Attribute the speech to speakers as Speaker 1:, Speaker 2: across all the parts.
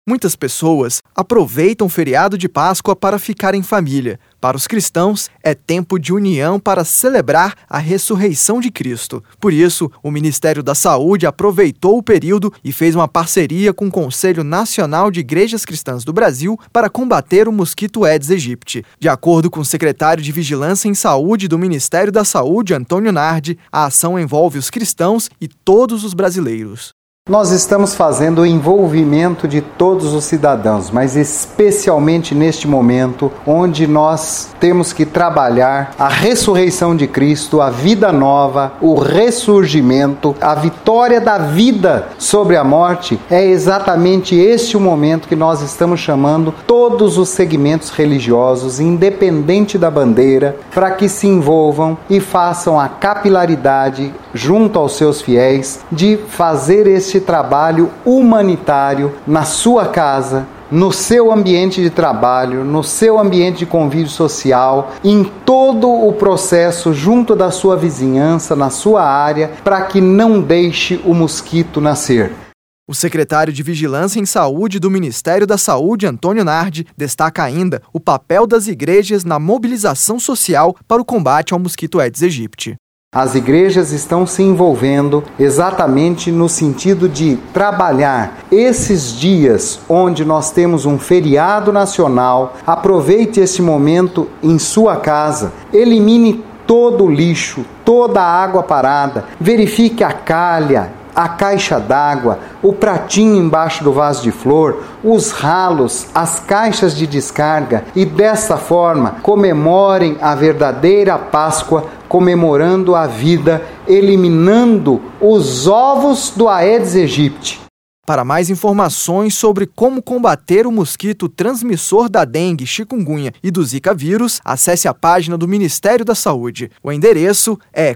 Speaker 1: Muitas pessoas aproveitam o feriado de Páscoa para ficar em família. Para os cristãos, é tempo de união para celebrar a ressurreição de Cristo. Por isso, o Ministério da Saúde aproveitou o período e fez uma parceria com o Conselho Nacional de Igrejas Cristãs do Brasil para combater o mosquito Aedes aegypti. De acordo com o secretário de Vigilância em Saúde do Ministério da Saúde, Antônio Nardi, a ação envolve os cristãos e todos os brasileiros.
Speaker 2: Nós estamos fazendo o envolvimento de todos os cidadãos, mas especialmente neste momento onde nós temos que trabalhar a ressurreição de Cristo, a vida nova, o ressurgimento, a vitória da vida sobre a morte. É exatamente este o momento que nós estamos chamando todos os segmentos religiosos, independente da bandeira, para que se envolvam e façam a capilaridade junto aos seus fiéis de fazer este trabalho humanitário na sua casa, no seu ambiente de trabalho, no seu ambiente de convívio social, em todo o processo junto da sua vizinhança, na sua área, para que não deixe o mosquito nascer.
Speaker 1: O secretário de Vigilância em Saúde do Ministério da Saúde, Antônio Nardi, destaca ainda o papel das igrejas na mobilização social para o combate ao mosquito Aedes aegypti.
Speaker 2: As igrejas estão se envolvendo exatamente no sentido de trabalhar esses dias onde nós temos um feriado nacional. Aproveite esse momento em sua casa, elimine todo o lixo, toda a água parada, verifique a calha, a caixa d'água, o pratinho embaixo do vaso de flor, os ralos, as caixas de descarga e dessa forma comemorem a verdadeira Páscoa, comemorando a vida, eliminando os ovos do Aedes aegypti.
Speaker 1: Para mais informações sobre como combater o mosquito transmissor da dengue, chikungunya e do Zika vírus, acesse a página do Ministério da Saúde. O endereço é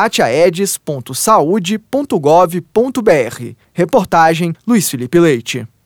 Speaker 1: combateaedes.saude.gov.br. Reportagem Luiz Felipe Leite.